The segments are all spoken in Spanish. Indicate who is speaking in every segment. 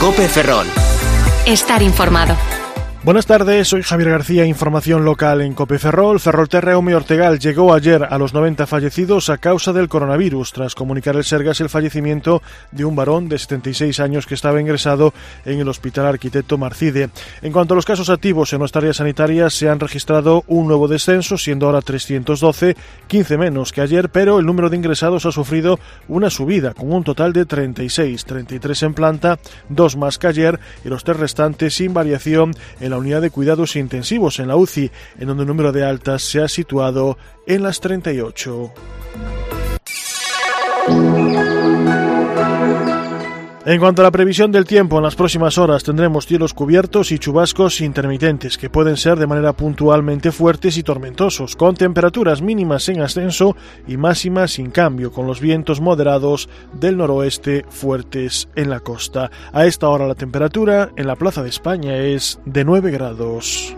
Speaker 1: COPE Ferrol.
Speaker 2: Estar informado.
Speaker 3: Buenas tardes, soy Javier García, información local en COPE Ferrol. Ferrolterra Ortegal llegó ayer a los 90 fallecidos a causa del coronavirus, tras comunicar el Sergas el fallecimiento de un varón de 76 años que estaba ingresado en el Hospital Arquitecto Marcide. En cuanto a los casos activos en nuestra área sanitaria, se han registrado un nuevo descenso, siendo ahora 312, 15 menos que ayer, pero el número de ingresados ha sufrido una subida, con un total de 36, 33 en planta, 2 más que ayer, y los 3 restantes sin variación en la unidad de cuidados intensivos en la UCI, en donde el número de altas se ha situado en las 38. En cuanto a la previsión del tiempo, en las próximas horas tendremos cielos cubiertos y chubascos intermitentes, que pueden ser de manera puntualmente fuertes y tormentosos, con temperaturas mínimas en ascenso y máximas sin cambio, con los vientos moderados del noroeste fuertes en la costa. A esta hora la temperatura en la Plaza de España es de 9 grados.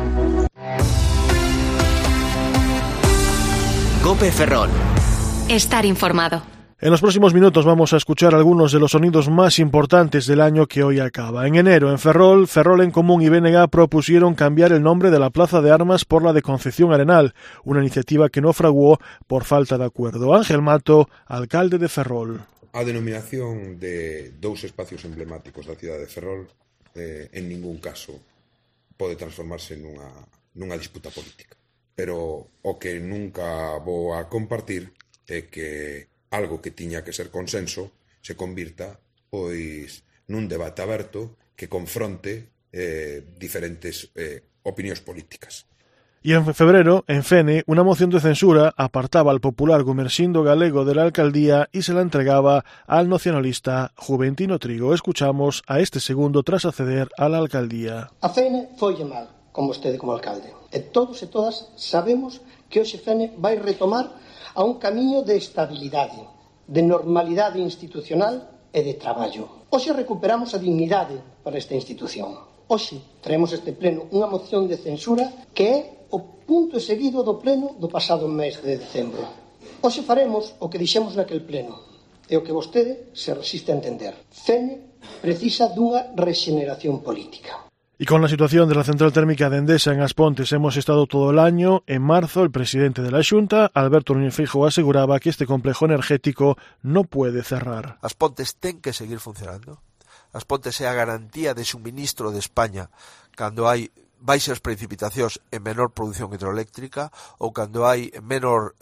Speaker 1: COPE Ferrol.
Speaker 2: Estar informado.
Speaker 3: En los próximos minutos vamos a escuchar algunos de los sonidos más importantes del año que hoy acaba. En enero, en Ferrol, Ferrol en Común y BNG propusieron cambiar el nombre de la Plaza de Armas por la de Concepción Arenal, una iniciativa que naufragó por falta de acuerdo. Ángel Mato, alcalde de Ferrol.
Speaker 4: A denominación de dous espacios emblemáticos da cidade de Ferrol en ningún caso pode transformarse nunha disputa política. Pero o que nunca vou a compartir é que algo que tiña que ser consenso se convirta pois nun debate aberto que confronte diferentes opinións políticas.
Speaker 3: Y en febrero, en Fene, una moción de censura apartaba al popular Gumersindo Galego de la alcaldía y se la entregaba al nacionalista Juventino Trigo. Escuchamos a este segundo tras acceder a la alcaldía.
Speaker 5: A Fene foille mal, con vostede como alcalde. E todos e todas sabemos que hoxe Fene vai retomar a un camiño de estabilidade, de normalidade institucional e de traballo. Hoxe recuperamos a dignidade para esta institución. Hoxe traemos este pleno unha moción de censura que é o punto seguido do pleno do pasado mes de decembro. Hoxe faremos o que dixemos naquel pleno e o que vostede se resiste a entender. Fene precisa dunha rexeneración política.
Speaker 3: Y con la situación de la central térmica de Endesa en As Pontes hemos estado todo el año. En marzo, el presidente de la Xunta, Alberto Núñez Feijóo, aseguraba que este complejo energético no puede cerrar.
Speaker 6: As Pontes ten que seguir funcionando. As Pontes é a garantía de suministro de España cando hai baixas precipitacións e menor produción hidroeléctrica ou cando hai menor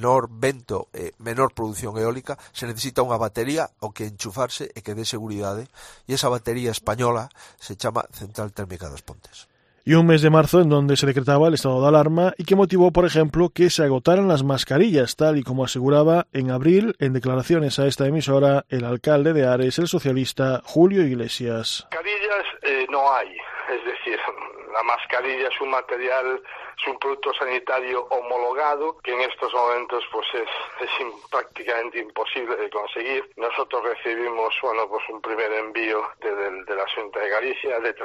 Speaker 6: vento e menor produción eólica, se necesita unha batería ao que enchufarse e que dé seguridade, e esa batería española se chama Central Térmica das Pontes.
Speaker 3: Y un mes de marzo en donde se decretaba el estado de alarma y que motivó, por ejemplo, que se agotaran las mascarillas, tal y como aseguraba en abril, en declaraciones a esta emisora, el alcalde de Ares, el socialista Julio Iglesias.
Speaker 7: Mascarillas no hay, es decir, la mascarilla es un material, es un producto sanitario homologado que en estos momentos pues es prácticamente imposible de conseguir. Nosotros recibimos un primer envío de la Xunta de Galicia de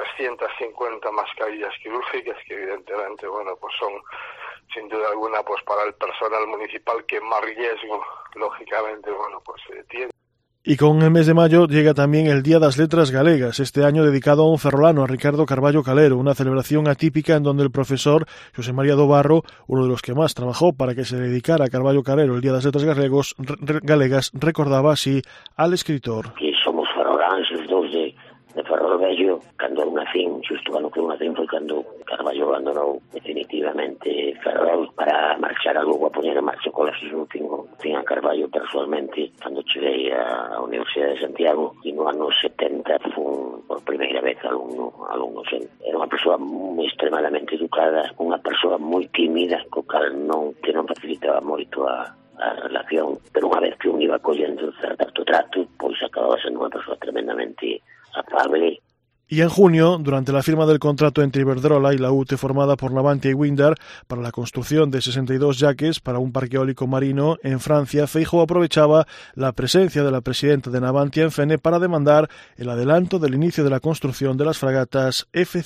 Speaker 7: 350 mascarillas quirúrgicas que evidentemente pues son sin duda alguna pues para el personal municipal que más riesgo lógicamente tiene.
Speaker 3: Y con el mes de mayo llega también el Día das Letras Galegas, este año dedicado a un ferrolano, a Ricardo Carballo Calero, una celebración atípica en donde el profesor José María Dobarro, uno de los que más trabajó para que se dedicara a Carballo Calero el Día das Letras Galegas, recordaba así al escritor.
Speaker 8: Que somos ferroláns os dous de Ferrol Vello, cando nacín, xusto cando que nacín foi cando Carballo abandonou definitivamente Ferrol para marchar a Lugo a poñer en marcha o colegio. Fin a Carballo personalmente cando cheguei á Universidade de Santiago e no ano 70 fun por primeira vez alumno. Era unha persoa extremadamente educada, unha persoa moi tímida, co cal non facilitaba moito a relación, pero unha vez que un iba collendo certo trato, pois acababa sendo unha persoa tremendamente afable.
Speaker 3: Y en junio, durante la firma del contrato entre Iberdrola y la UTE formada por Navantia y Windar para la construcción de 62 yaques para un parque eólico marino en Francia, Feijóo aprovechaba la presencia de la presidenta de Navantia en Fene para demandar el adelanto del inicio de la construcción de las fragatas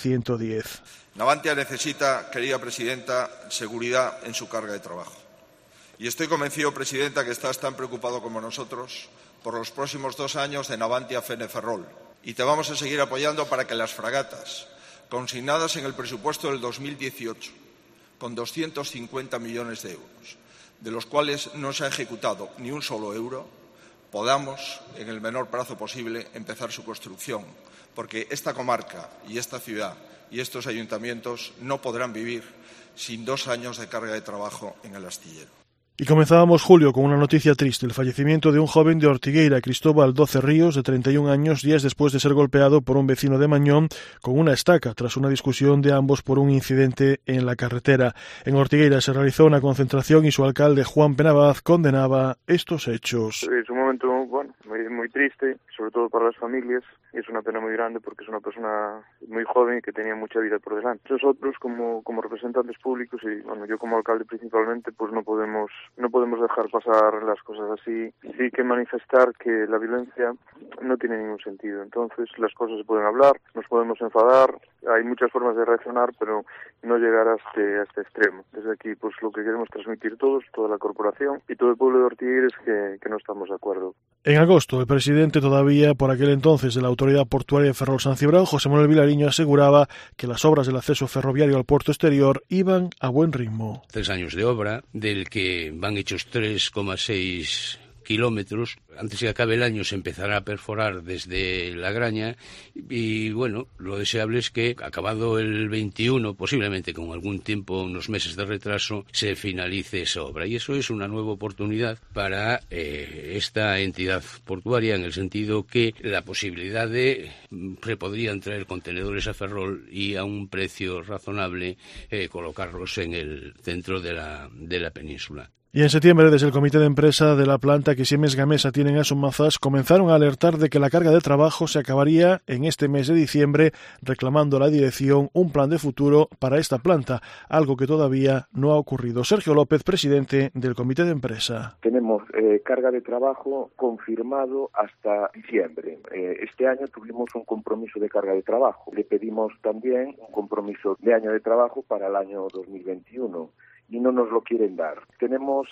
Speaker 3: F-110.
Speaker 9: Navantia necesita, querida presidenta, seguridad en su carga de trabajo. Y estoy convencido, presidenta, que estás tan preocupado como nosotros por los próximos 2 años de Navantia Fene Ferrol. y te vamos a seguir apoyando para que las fragatas, consignadas en el presupuesto del 2018, con 250 millones de euros, de los cuales no se ha ejecutado ni un solo euro, podamos, en el menor plazo posible, empezar su construcción, porque esta comarca y esta ciudad y estos ayuntamientos no podrán vivir sin 2 años de carga de trabajo en el astillero.
Speaker 3: Y comenzábamos julio con una noticia triste, el fallecimiento de un joven de Ortigueira, Cristóbal Doce Ríos, de 31 años, días después de ser golpeado por un vecino de Mañón con una estaca, tras una discusión de ambos por un incidente en la carretera. En Ortigueira se realizó una concentración y su alcalde, Juan Penabaz, condenaba estos hechos.
Speaker 1: Es un momento, muy triste, sobre todo para las familias, y es una pena muy grande porque es una persona muy joven y que tenía mucha vida por delante. Nosotros, como representantes públicos, y yo como alcalde principalmente, pues no podemos dejar pasar las cosas así. Sí hay que manifestar que la violencia no tiene ningún sentido. Entonces las cosas se pueden hablar, nos podemos enfadar, hay muchas formas de reaccionar, pero no llegar a este extremo. Desde aquí pues lo que queremos transmitir todos, toda la corporación y todo el pueblo de Ortigueira es que no estamos de acuerdo.
Speaker 3: En agosto, el presidente todavía por aquel entonces de la Autoridad Portuaria de Ferrol-San Cibrao, José Manuel Vilariño, aseguraba que las obras del acceso ferroviario al puerto exterior iban a buen ritmo.
Speaker 10: 3 años de obra, del que van hechos 3,6 kilómetros. Antes de que acabe el año se empezará a perforar desde La Graña y bueno, lo deseable es que acabado el 21, posiblemente con algún tiempo, unos meses de retraso, se finalice esa obra y eso es una nueva oportunidad para esta entidad portuaria, en el sentido que la posibilidad de se podrían traer contenedores a Ferrol y a un precio razonable colocarlos en el centro de la península.
Speaker 3: Y en septiembre, desde el comité de empresa de la planta que Siemens Gamesa tienen a Sumazas, comenzaron a alertar de que la carga de trabajo se acabaría en este mes de diciembre, reclamando a la dirección un plan de futuro para esta planta, algo que todavía no ha ocurrido. Sergio López, presidente del comité de empresa.
Speaker 11: Tenemos carga de trabajo confirmado hasta diciembre. Este año tuvimos un compromiso de carga de trabajo. Le pedimos también un compromiso de año de trabajo para el año 2021. Y no nos lo quieren dar. Tenemos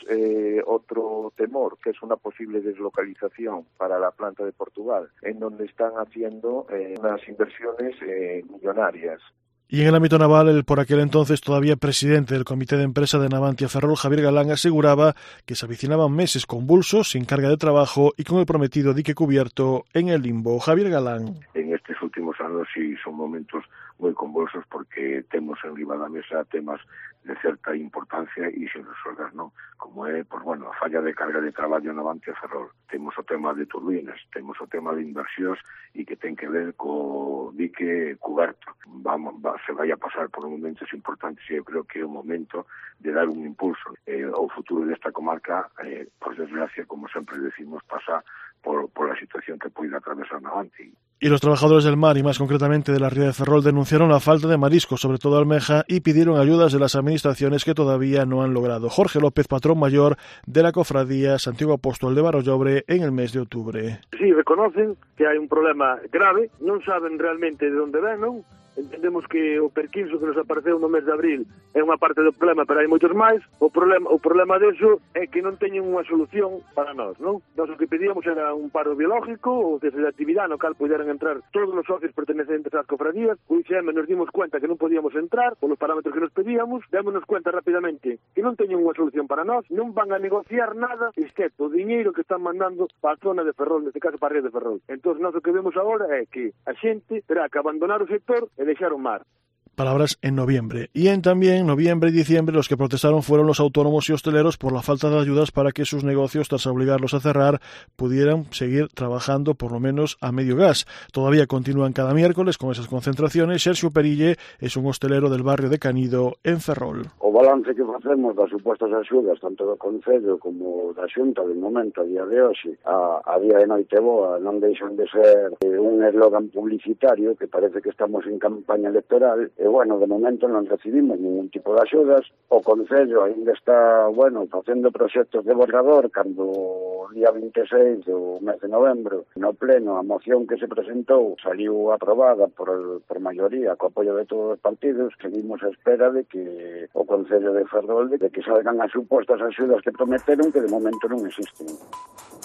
Speaker 11: otro temor, que es una posible deslocalización para la planta de Portugal, en donde están haciendo unas inversiones millonarias.
Speaker 3: Y en el ámbito naval, el por aquel entonces todavía presidente del comité de empresa de Navantia Ferrol, Javier Galán, aseguraba que se avicinaban meses convulsos, sin carga de trabajo y con el prometido dique cubierto en el limbo. Javier Galán.
Speaker 12: En estos últimos anos sí son momentos moi convulsos porque temos en riba da mesa temas de certa importancia e sin resolver, non? Como é, a falla de carga de traballo na Navantia Ferrol. Temos o tema de turbinas, temos o tema de inversións e que ten que ver co dique cuberto. Se vai a pasar por momentos importantes e eu creo que é o momento de dar un impulso. O futuro desta comarca, por desgracia, como sempre decimos, pasa por la situación que puede atravesar Navantia.
Speaker 3: Y los trabajadores del mar, y más concretamente de la ría de Ferrol, denunciaron la falta de mariscos, sobre todo almeja, y pidieron ayudas de las administraciones que todavía no han logrado. Jorge López, patrón mayor de la cofradía Santiago Apóstol de Barollobre, en el mes de octubre.
Speaker 1: Sí, reconocen que hai un problema grave, non saben realmente de onde ven, non? Entendemos que o perquinso que nos apareceu no mes de abril é unha parte do problema, pero hai moitos máis. O problema deso é que non teñen unha solución para nós, non? Nós o que pedíamos era un paro biológico ou de actividade no cal puderan entrar todos os socios pertenecentes ás cofradías. O ICM nos dimos cuenta que non podíamos entrar polos parámetros que nos pedíamos, démonos cuenta rapidamente que non teñen unha solución para nós, non van a negociar nada excepto o diñeiro que están mandando para a zona de Ferrol, neste caso para a ría de Ferrol. Entón, nós o que vemos agora é que a xente terá que abandonar o sector e deixar o mar.
Speaker 3: Palabras en noviembre. Y también noviembre y diciembre los que protestaron fueron los autónomos y hosteleros por la falta de ayudas para que sus negocios, tras obligarlos a cerrar, pudieran seguir trabajando por lo menos a medio gas. Todavía continúan cada miércoles con esas concentraciones. Sergio Perille es un hostelero del barrio de Canido, en Ferrol.
Speaker 13: O balance que facemos das supostas axudas, tanto do Concello como da Xunta, de momento, a día de hoxe, a día de noite boa, non deixan de ser un eslogan publicitario que parece que estamos en campaña electoral. E, de momento non recibimos ningún tipo de axudas. O Concello ainda está, facendo proxectos de borrador cando o día 26 do mes de novembro, no pleno, a moción que se presentou saliu aprobada por maioría, co apoio de todos os partidos. Seguimos a espera de que o Concello de Ferrol, de que salgan as supostas axudas que prometeron, que de momento non existen.